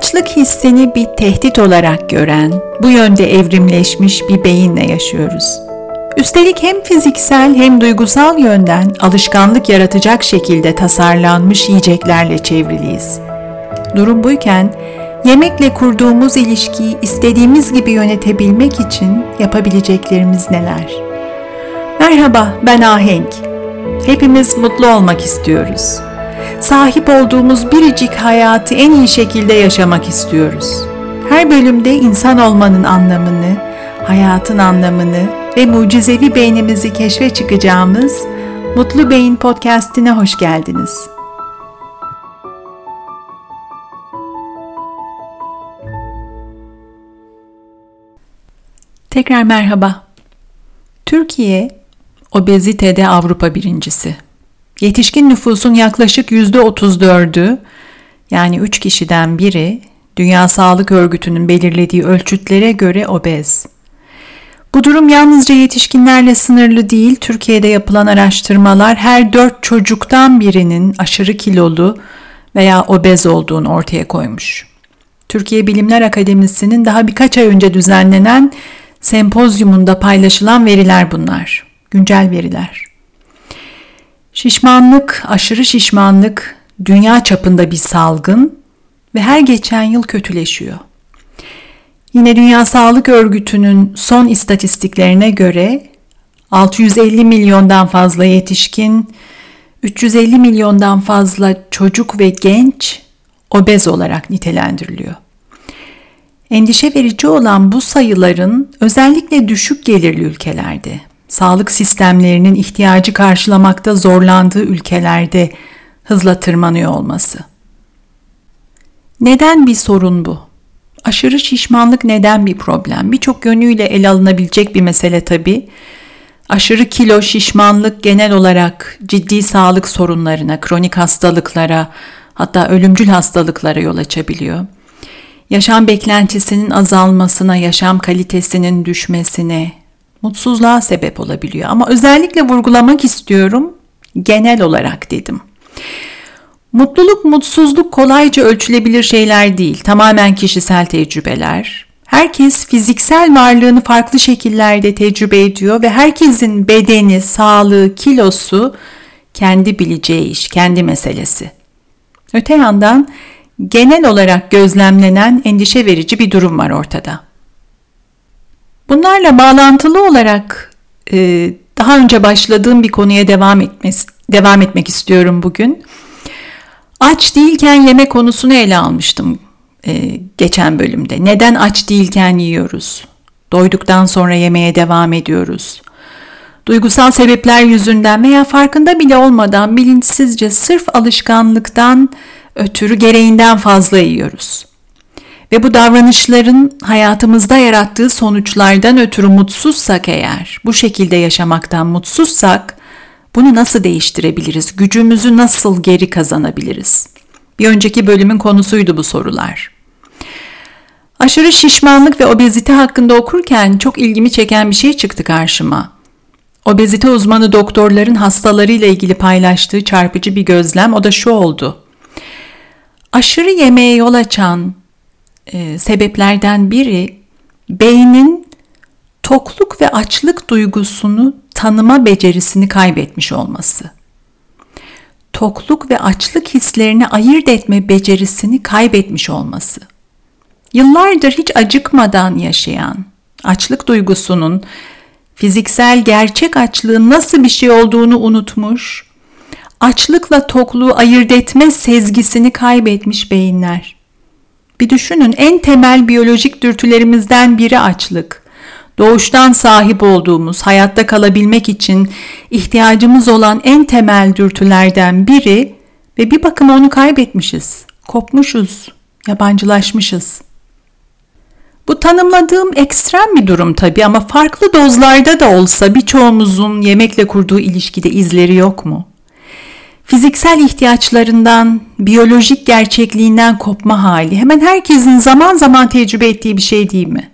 Açlık hissini bir tehdit olarak gören, bu yönde evrimleşmiş bir beyinle yaşıyoruz. Üstelik hem fiziksel hem duygusal yönden alışkanlık yaratacak şekilde tasarlanmış yiyeceklerle çevriliyiz. Durum buyken, yemekle kurduğumuz ilişkiyi istediğimiz gibi yönetebilmek için yapabileceklerimiz neler? Merhaba, ben Ahenk. Hepimiz mutlu olmak istiyoruz. Sahip olduğumuz biricik hayatı en iyi şekilde yaşamak istiyoruz. Her bölümde insan olmanın anlamını, hayatın anlamını ve mucizevi beynimizi keşfe çıkacağımız Mutlu Beyin Podcast'ine hoş geldiniz. Tekrar merhaba. Türkiye, obezitede Avrupa birincisi. Yetişkin nüfusun yaklaşık %34'ü, yani 3 kişiden biri, Dünya Sağlık Örgütü'nün belirlediği ölçütlere göre obez. Bu durum yalnızca yetişkinlerle sınırlı değil, Türkiye'de yapılan araştırmalar her 4 çocuktan birinin aşırı kilolu veya obez olduğunu ortaya koymuş. Türkiye Bilimler Akademisi'nin daha birkaç ay önce düzenlenen sempozyumunda paylaşılan veriler bunlar, güncel veriler. Şişmanlık, aşırı şişmanlık dünya çapında bir salgın ve her geçen yıl kötüleşiyor. Yine Dünya Sağlık Örgütü'nün son istatistiklerine göre 650 milyondan fazla yetişkin, 350 milyondan fazla çocuk ve genç obez olarak nitelendiriliyor. Endişe verici olan bu sayıların özellikle düşük gelirli ülkelerde, sağlık sistemlerinin ihtiyacı karşılamakta zorlandığı ülkelerde hızla tırmanıyor olması. Neden bir sorun bu? Aşırı şişmanlık neden bir problem? Birçok yönüyle ele alınabilecek bir mesele tabii. Aşırı kilo, şişmanlık genel olarak ciddi sağlık sorunlarına, kronik hastalıklara, hatta ölümcül hastalıklara yol açabiliyor. Yaşam beklentisinin azalmasına, yaşam kalitesinin düşmesine, mutsuzluğa sebep olabiliyor. Ama özellikle vurgulamak istiyorum, genel olarak dedim. Mutluluk, mutsuzluk kolayca ölçülebilir şeyler değil, tamamen kişisel tecrübeler. Herkes fiziksel varlığını farklı şekillerde tecrübe ediyor ve herkesin bedeni, sağlığı, kilosu kendi bileceği iş, kendi meselesi. Öte yandan genel olarak gözlemlenen endişe verici bir durum var ortada. Bunlarla bağlantılı olarak daha önce başladığım bir konuya devam etmek istiyorum bugün. Aç değilken yeme konusunu ele almıştım geçen bölümde. Neden aç değilken yiyoruz? Doyduktan sonra yemeye devam ediyoruz. Duygusal sebepler yüzünden veya farkında bile olmadan bilinçsizce sırf alışkanlıktan ötürü gereğinden fazla yiyoruz. Ve bu davranışların hayatımızda yarattığı sonuçlardan ötürü mutsuzsak eğer, bu şekilde yaşamaktan mutsuzsak, bunu nasıl değiştirebiliriz? Gücümüzü nasıl geri kazanabiliriz? Bir önceki bölümün konusuydu bu sorular. Aşırı şişmanlık ve obezite hakkında okurken çok ilgimi çeken bir şey çıktı karşıma. Obezite uzmanı doktorların hastalarıyla ilgili paylaştığı çarpıcı bir gözlem, o da şu oldu. Aşırı yemeğe yol açan sebeplerden biri beynin tokluk ve açlık duygusunu tanıma becerisini kaybetmiş olması. Tokluk ve açlık hislerini ayırt etme becerisini kaybetmiş olması. Yıllardır hiç acıkmadan yaşayan, açlık duygusunun fiziksel gerçek açlığın nasıl bir şey olduğunu unutmuş, açlıkla tokluğu ayırt etme sezgisini kaybetmiş beyinler. Bir düşünün, en temel biyolojik dürtülerimizden biri açlık. Doğuştan sahip olduğumuz, hayatta kalabilmek için ihtiyacımız olan en temel dürtülerden biri ve bir bakıma onu kaybetmişiz, kopmuşuz, yabancılaşmışız. Bu tanımladığım ekstrem bir durum tabii ama farklı dozlarda da olsa birçoğumuzun yemekle kurduğu ilişkide izleri yok mu? Fiziksel ihtiyaçlarından, biyolojik gerçekliğinden kopma hali hemen herkesin zaman zaman tecrübe ettiği bir şey değil mi?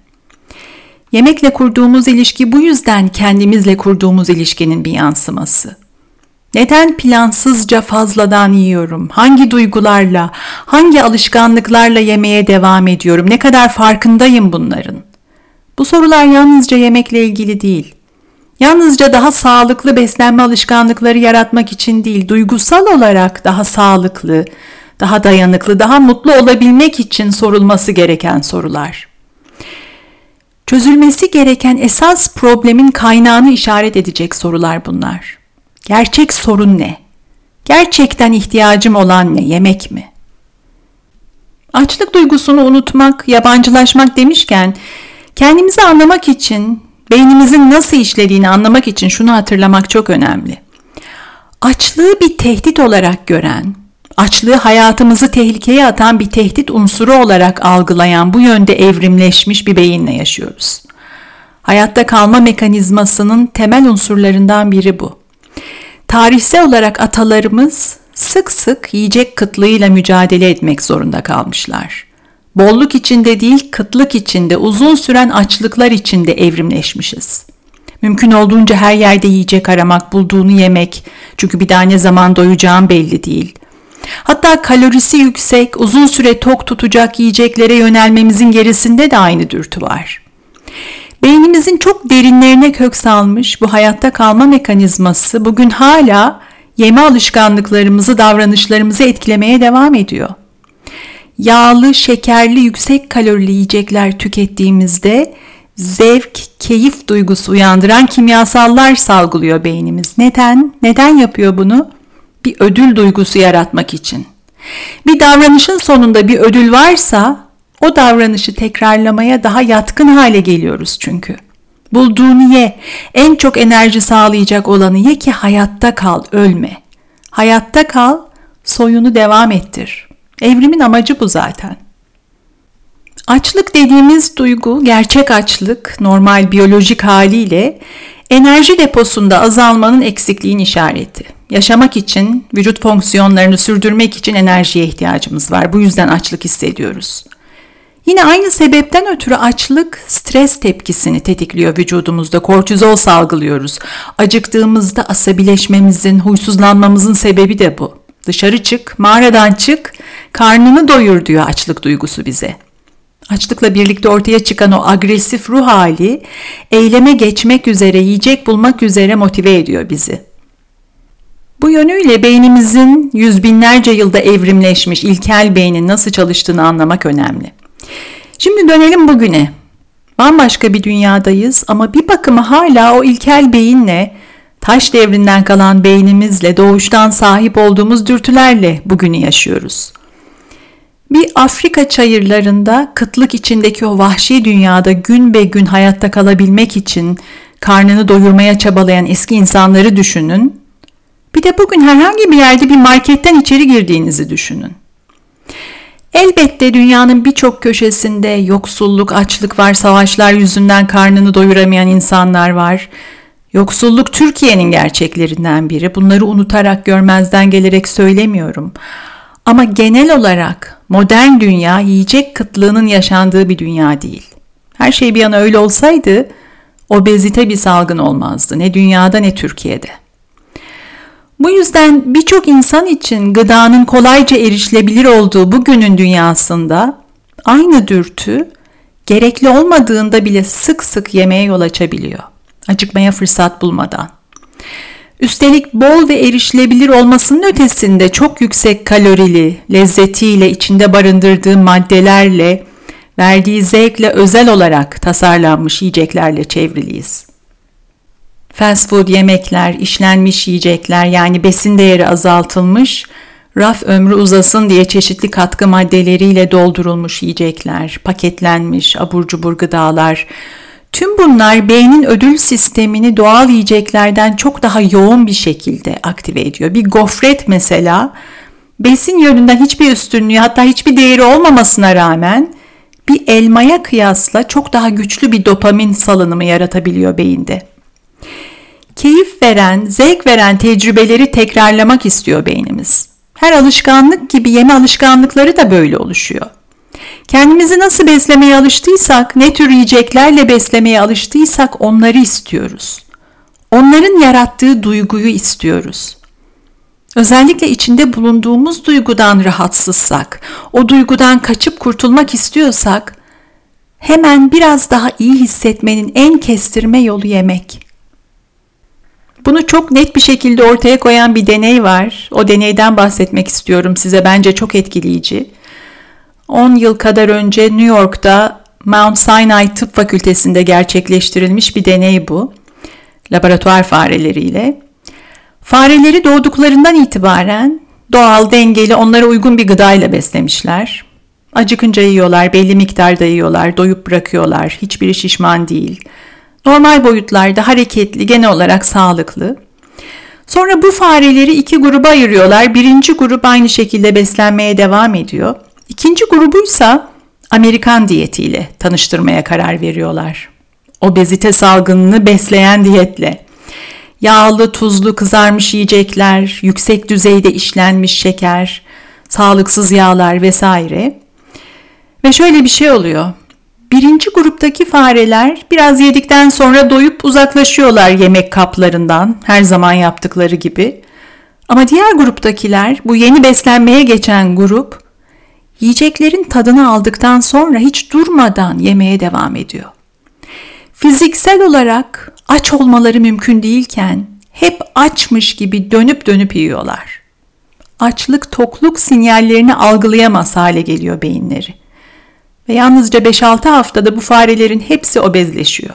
Yemekle kurduğumuz ilişki bu yüzden kendimizle kurduğumuz ilişkinin bir yansıması. Neden plansızca fazladan yiyorum? Hangi duygularla, hangi alışkanlıklarla yemeye devam ediyorum? Ne kadar farkındayım bunların? Bu sorular yalnızca yemekle ilgili değil. Yalnızca daha sağlıklı beslenme alışkanlıkları yaratmak için değil, duygusal olarak daha sağlıklı, daha dayanıklı, daha mutlu olabilmek için sorulması gereken sorular. Çözülmesi gereken esas problemin kaynağını işaret edecek sorular bunlar. Gerçek sorun ne? Gerçekten ihtiyacım olan ne? Yemek mi? Açlık duygusunu unutmak, yabancılaşmak demişken kendimizi anlamak için, beynimizin nasıl işlediğini anlamak için şunu hatırlamak çok önemli. Açlığı bir tehdit olarak gören, açlığı hayatımızı tehlikeye atan bir tehdit unsuru olarak algılayan bu yönde evrimleşmiş bir beyinle yaşıyoruz. Hayatta kalma mekanizmasının temel unsurlarından biri bu. Tarihsel olarak atalarımız sık sık yiyecek kıtlığıyla mücadele etmek zorunda kalmışlar. Bolluk içinde değil, kıtlık içinde, uzun süren açlıklar içinde evrimleşmişiz. Mümkün olduğunca her yerde yiyecek aramak, bulduğunu yemek, çünkü bir daha ne zaman doyacağım belli değil. Hatta kalorisi yüksek, uzun süre tok tutacak yiyeceklere yönelmemizin gerisinde de aynı dürtü var. Beynimizin çok derinlerine kök salmış bu hayatta kalma mekanizması bugün hala yeme alışkanlıklarımızı, davranışlarımızı etkilemeye devam ediyor. Yağlı, şekerli, yüksek kalorili yiyecekler tükettiğimizde zevk, keyif duygusu uyandıran kimyasallar salgılıyor beynimiz. Neden? Neden yapıyor bunu? Bir ödül duygusu yaratmak için. Bir davranışın sonunda bir ödül varsa o davranışı tekrarlamaya daha yatkın hale geliyoruz çünkü. Bulduğunu ye, en çok enerji sağlayacak olanı ye ki hayatta kal, ölme. Hayatta kal, soyunu devam ettir. Evrimin amacı bu zaten. Açlık dediğimiz duygu, gerçek açlık, normal biyolojik haliyle enerji deposunda azalmanın eksikliğin işareti. Yaşamak için, vücut fonksiyonlarını sürdürmek için enerjiye ihtiyacımız var. Bu yüzden açlık hissediyoruz. Yine aynı sebepten ötürü açlık stres tepkisini tetikliyor vücudumuzda. Kortizol salgılıyoruz. Acıktığımızda asabileşmemizin, huysuzlanmamızın sebebi de bu. Dışarı çık, mağaradan çık, karnını doyur diyor açlık duygusu bize. Açlıkla birlikte ortaya çıkan o agresif ruh hali, eyleme geçmek üzere, yiyecek bulmak üzere motive ediyor bizi. Bu yönüyle beynimizin yüz binlerce yılda evrimleşmiş ilkel beynin nasıl çalıştığını anlamak önemli. Şimdi dönelim bugüne. Bambaşka bir dünyadayız ama bir bakıma hala o ilkel beyinle, taş devrinden kalan beynimizle, doğuştan sahip olduğumuz dürtülerle bugünü yaşıyoruz. Bir Afrika çayırlarında kıtlık içindeki o vahşi dünyada gün be gün hayatta kalabilmek için karnını doyurmaya çabalayan eski insanları düşünün. Bir de bugün herhangi bir yerde bir marketten içeri girdiğinizi düşünün. Elbette dünyanın birçok köşesinde yoksulluk, açlık var, savaşlar yüzünden karnını doyuramayan insanlar var. Yoksulluk Türkiye'nin gerçeklerinden biri. Bunları unutarak, görmezden gelerek söylemiyorum. Ama genel olarak modern dünya yiyecek kıtlığının yaşandığı bir dünya değil. Her şey bir yana öyle olsaydı obezite bir salgın olmazdı. Ne dünyada ne Türkiye'de. Bu yüzden birçok insan için gıdanın kolayca erişilebilir olduğu bugünün dünyasında aynı dürtü gerekli olmadığında bile sık sık yemeye yol açabiliyor. Acıkmaya fırsat bulmadan. Üstelik bol ve erişilebilir olmasının ötesinde çok yüksek kalorili, lezzetiyle, içinde barındırdığı maddelerle, verdiği zevkle özel olarak tasarlanmış yiyeceklerle çevriliyiz. Fast food yemekler, işlenmiş yiyecekler yani besin değeri azaltılmış, raf ömrü uzasın diye çeşitli katkı maddeleriyle doldurulmuş yiyecekler, paketlenmiş abur cubur gıdalar, tüm bunlar beynin ödül sistemini doğal yiyeceklerden çok daha yoğun bir şekilde aktive ediyor. Bir gofret mesela besin yönünden hiçbir üstünlüğü hatta hiçbir değeri olmamasına rağmen bir elmaya kıyasla çok daha güçlü bir dopamin salınımı yaratabiliyor beyinde. Keyif veren, zevk veren tecrübeleri tekrarlamak istiyor beynimiz. Her alışkanlık gibi yeme alışkanlıkları da böyle oluşuyor. Kendimizi nasıl beslemeye alıştıysak, ne tür yiyeceklerle beslemeye alıştıysak onları istiyoruz. Onların yarattığı duyguyu istiyoruz. Özellikle içinde bulunduğumuz duygudan rahatsızsak, o duygudan kaçıp kurtulmak istiyorsak, hemen biraz daha iyi hissetmenin en kestirme yolu yemek. Bunu çok net bir şekilde ortaya koyan bir deney var. O deneyden bahsetmek istiyorum size. Bence çok etkileyici. 10 yıl kadar önce New York'ta Mount Sinai Tıp Fakültesi'nde gerçekleştirilmiş bir deney bu. Laboratuvar fareleriyle. Fareleri doğduklarından itibaren doğal, dengeli, onlara uygun bir gıdayla beslemişler. Acıkınca yiyorlar, belli miktarda yiyorlar, doyup bırakıyorlar. Hiçbiri şişman değil. Normal boyutlarda, hareketli, genel olarak sağlıklı. Sonra bu fareleri 2 gruba ayırıyorlar. Birinci grup aynı şekilde beslenmeye devam ediyor. İkinci grubuysa Amerikan diyetiyle tanıştırmaya karar veriyorlar. Obezite salgınını besleyen diyetle. Yağlı, tuzlu, kızarmış yiyecekler, yüksek düzeyde işlenmiş şeker, sağlıksız yağlar vesaire. Ve şöyle bir şey oluyor. Birinci gruptaki fareler biraz yedikten sonra doyup uzaklaşıyorlar yemek kaplarından, her zaman yaptıkları gibi. Ama diğer gruptakiler, bu yeni beslenmeye geçen grup, yiyeceklerin tadını aldıktan sonra hiç durmadan yemeye devam ediyor. Fiziksel olarak aç olmaları mümkün değilken hep açmış gibi dönüp dönüp yiyorlar. Açlık, tokluk sinyallerini algılayamaz hale geliyor beyinleri. Ve yalnızca 5-6 haftada bu farelerin hepsi obezleşiyor.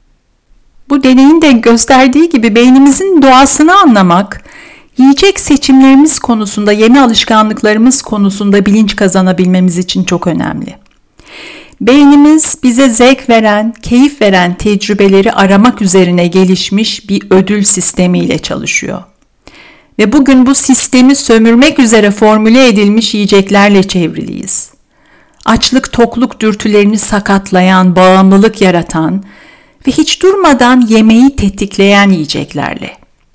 Bu deneyin de gösterdiği gibi beynimizin doğasını anlamak, yiyecek seçimlerimiz konusunda, yeme alışkanlıklarımız konusunda bilinç kazanabilmemiz için çok önemli. Beynimiz bize zevk veren, keyif veren tecrübeleri aramak üzerine gelişmiş bir ödül sistemiyle çalışıyor. Ve bugün bu sistemi sömürmek üzere formüle edilmiş yiyeceklerle çevriliyiz. Açlık, tokluk dürtülerini sakatlayan, bağımlılık yaratan ve hiç durmadan yemeği tetikleyen yiyeceklerle.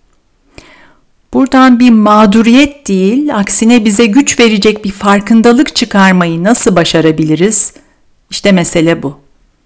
Buradan bir mağduriyet değil, aksine bize güç verecek bir farkındalık çıkarmayı nasıl başarabiliriz? İşte mesele bu.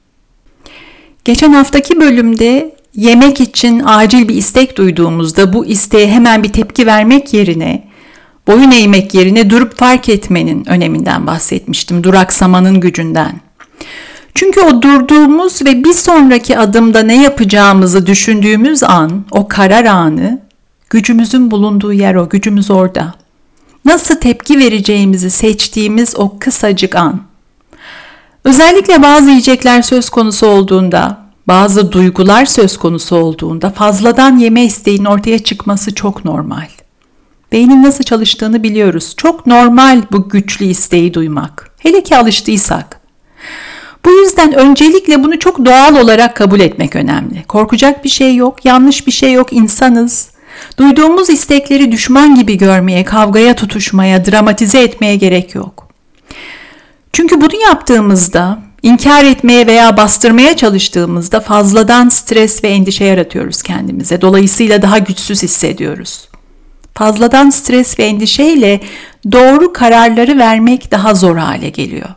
Geçen haftaki bölümde yemek için acil bir istek duyduğumuzda bu isteğe hemen bir tepki vermek yerine, boyun eğmek yerine durup fark etmenin öneminden bahsetmiştim, duraksamanın gücünden. Çünkü o durduğumuz ve bir sonraki adımda ne yapacağımızı düşündüğümüz an, o karar anı, gücümüzün bulunduğu yer o, gücümüz orada. Nasıl tepki vereceğimizi seçtiğimiz o kısacık an. Özellikle bazı yiyecekler söz konusu olduğunda, bazı duygular söz konusu olduğunda fazladan yeme isteğinin ortaya çıkması çok normal. Beynin nasıl çalıştığını biliyoruz. Çok normal bu güçlü isteği duymak. Hele ki alıştıysak. Bu yüzden öncelikle bunu çok doğal olarak kabul etmek önemli. Korkacak bir şey yok, yanlış bir şey yok, insanız. Duyduğumuz istekleri düşman gibi görmeye, kavgaya tutuşmaya, dramatize etmeye gerek yok. Çünkü bunu yaptığımızda, inkar etmeye veya bastırmaya çalıştığımızda fazladan stres ve endişe yaratıyoruz kendimize. Dolayısıyla daha güçsüz hissediyoruz. Fazladan stres ve endişeyle doğru kararları vermek daha zor hale geliyor.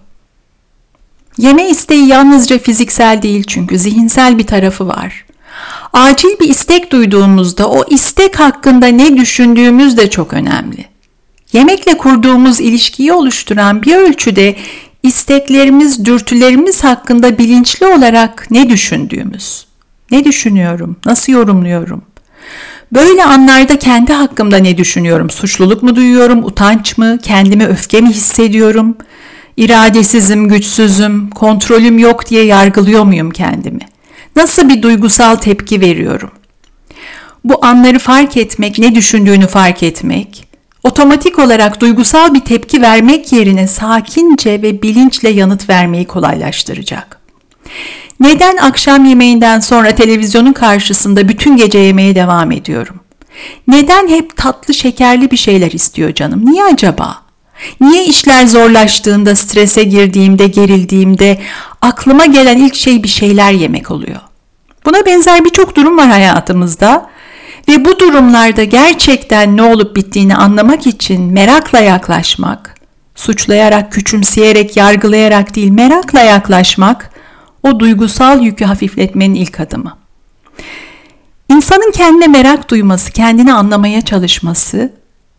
Yeme isteği yalnızca fiziksel değil çünkü zihinsel bir tarafı var. Acil bir istek duyduğumuzda o istek hakkında ne düşündüğümüz de çok önemli. Yemekle kurduğumuz ilişkiyi oluşturan bir ölçüde isteklerimiz, dürtülerimiz hakkında bilinçli olarak ne düşündüğümüz. Ne düşünüyorum? Nasıl yorumluyorum? Böyle anlarda kendi hakkımda ne düşünüyorum? Suçluluk mu duyuyorum? Utanç mı? Kendime öfke mi hissediyorum? İradesizim, güçsüzüm, kontrolüm yok diye yargılıyor muyum kendimi? Nasıl bir duygusal tepki veriyorum? Bu anları fark etmek, ne düşündüğünü fark etmek, otomatik olarak duygusal bir tepki vermek yerine sakince ve bilinçle yanıt vermeyi kolaylaştıracak. Neden akşam yemeğinden sonra televizyonun karşısında bütün gece yemeye devam ediyorum? Neden hep tatlı şekerli bir şeyler istiyor canım? Niye acaba? Niye işler zorlaştığında, strese girdiğimde, gerildiğimde aklıma gelen ilk şey bir şeyler yemek oluyor? Buna benzer birçok durum var hayatımızda ve bu durumlarda gerçekten ne olup bittiğini anlamak için merakla yaklaşmak, suçlayarak, küçümseyerek, yargılayarak değil, merakla yaklaşmak o duygusal yükü hafifletmenin ilk adımı. İnsanın kendine merak duyması, kendini anlamaya çalışması,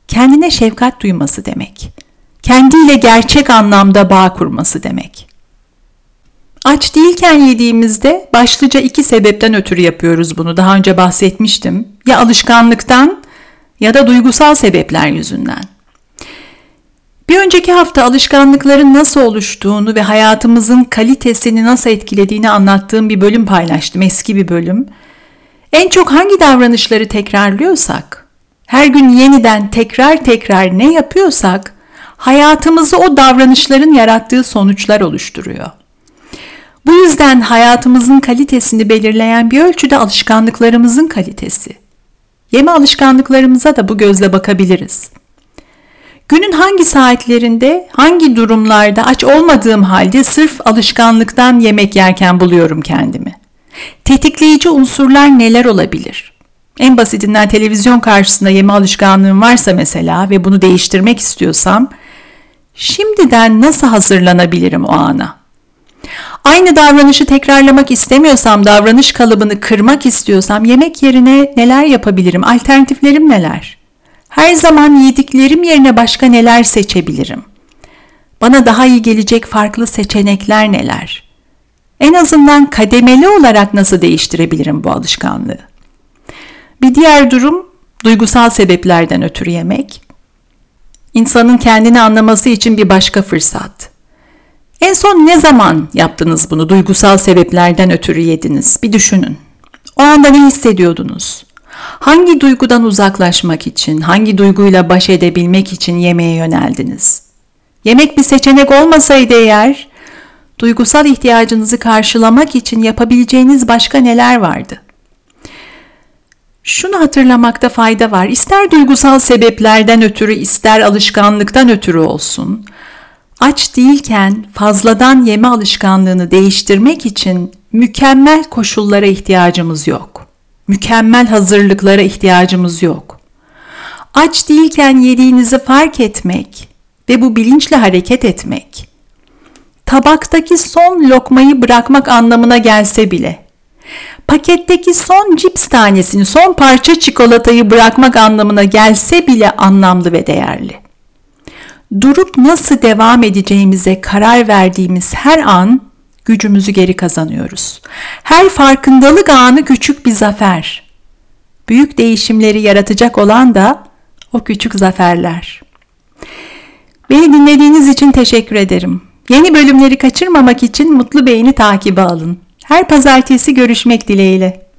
kendine şefkat duyması demek. Kendiyle gerçek anlamda bağ kurması demek. Aç değilken yediğimizde başlıca 2 sebepten ötürü yapıyoruz bunu. Daha önce bahsetmiştim. Ya alışkanlıktan ya da duygusal sebepler yüzünden. Bir önceki hafta alışkanlıkların nasıl oluştuğunu ve hayatımızın kalitesini nasıl etkilediğini anlattığım bir bölüm paylaştım, eski bir bölüm. En çok hangi davranışları tekrarlıyorsak, her gün yeniden tekrar ne yapıyorsak, hayatımızı o davranışların yarattığı sonuçlar oluşturuyor. Bu yüzden hayatımızın kalitesini belirleyen bir ölçüde alışkanlıklarımızın kalitesi. Yeme alışkanlıklarımıza da bu gözle bakabiliriz. Günün hangi saatlerinde, hangi durumlarda aç olmadığım halde sırf alışkanlıktan yemek yerken buluyorum kendimi? Tetikleyici unsurlar neler olabilir? En basitinden televizyon karşısında yeme alışkanlığım varsa mesela ve bunu değiştirmek istiyorsam, şimdiden nasıl hazırlanabilirim o ana? Aynı davranışı tekrarlamak istemiyorsam, davranış kalıbını kırmak istiyorsam yemek yerine neler yapabilirim? Alternatiflerim neler? Her zaman yediklerim yerine başka neler seçebilirim? Bana daha iyi gelecek farklı seçenekler neler? En azından kademeli olarak nasıl değiştirebilirim bu alışkanlığı? Bir diğer durum duygusal sebeplerden ötürü yemek. İnsanın kendini anlaması için bir başka fırsat. En son ne zaman yaptınız bunu? Duygusal sebeplerden ötürü yediniz. Bir düşünün. O anda ne hissediyordunuz? Hangi duygudan uzaklaşmak için, hangi duyguyla baş edebilmek için yemeğe yöneldiniz? Yemek bir seçenek olmasaydı eğer, duygusal ihtiyacınızı karşılamak için yapabileceğiniz başka neler vardı? Şunu hatırlamakta fayda var. İster duygusal sebeplerden ötürü, ister alışkanlıktan ötürü olsun, aç değilken fazladan yeme alışkanlığını değiştirmek için mükemmel koşullara ihtiyacımız yok. Mükemmel hazırlıklara ihtiyacımız yok. Aç değilken yediğinizi fark etmek ve bu bilinçle hareket etmek, tabaktaki son lokmayı bırakmak anlamına gelse bile, paketteki son cips tanesini, son parça çikolatayı bırakmak anlamına gelse bile anlamlı ve değerli. Durup nasıl devam edeceğimize karar verdiğimiz her an gücümüzü geri kazanıyoruz. Her farkındalık anı küçük bir zafer. Büyük değişimleri yaratacak olan da o küçük zaferler. Beni dinlediğiniz için teşekkür ederim. Yeni bölümleri kaçırmamak için Mutlu Beyni takibe alın. Her pazartesi görüşmek dileğiyle.